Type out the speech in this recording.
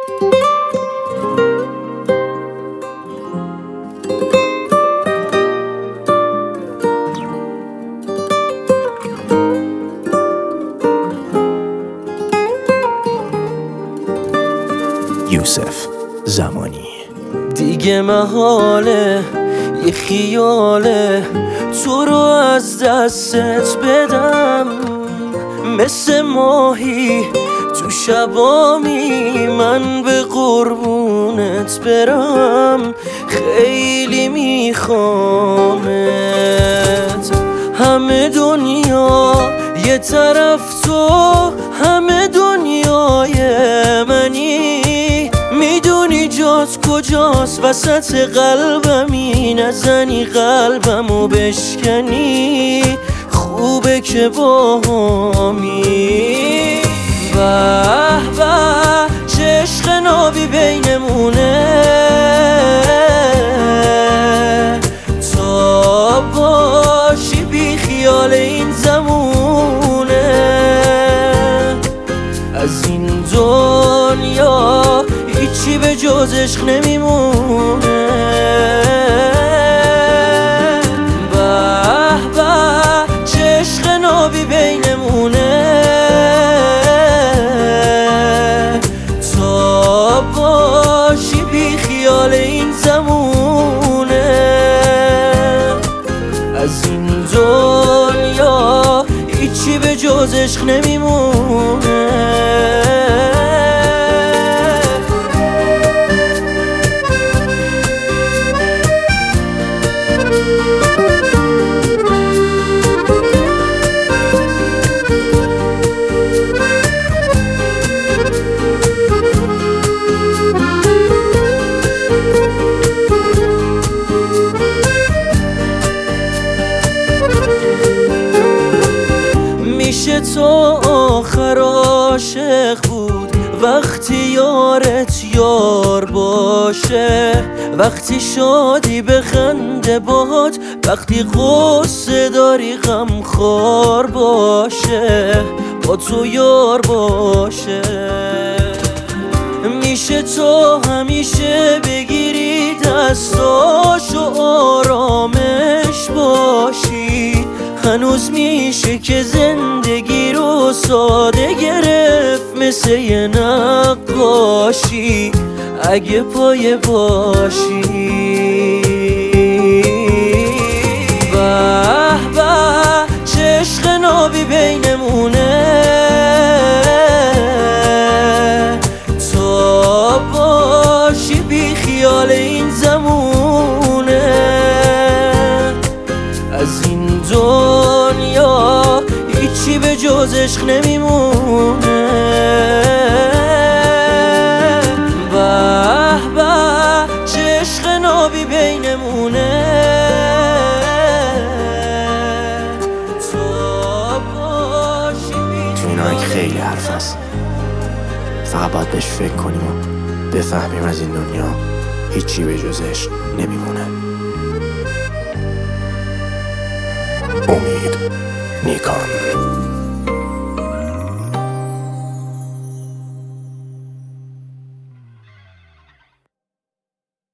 یوسف زمانی. دیگه محاله یه خیاله تو رو از دستت بدم، مثل ماهی تو شبامی من به قربونت برم. خیلی میخوامت، همه دنیا یه طرف تو همه دنیای منی. میدونی جات کجاست وسط قلبمی، نزنی قلبمو بشکنی. خوبه که باهامی. به به چه عشق نابی بینمونه، تا باشی بی خیال این زمونه. از این دنیا هیچی به جز عشق نمیمونه. به به چه عشق نابی بینمونه، تا باشی بی خیال این زمونه. از این دنیا هیچی به جز عشق نمیمونه. میشه تو آخر عاشق بود وقتی یارت یار باشه، وقتی شادی بخنده باد، وقتی غصه داری غمخوار باشه، با تو یار باشه. میشه تو همیشه بگیری دستاشو آرامش باشی. هنوز میشه که زندگی رو ساده گرفت مثل یه نقاشی، اگه پایه باشی. به به چه عشق نابی بینمونه، تا باشی بی خیال این زمونه. از این دنیا هیچی به جز عشق نمیمونه. به به چه عشق نابی بینمونه، تا باشی بی تو این آهنگ خیلی حرف هست، فقط باید بهش فکر کنیم و بفهمیم از این دنیا هیچی به جز عشق نمیمونه. امید نیکان.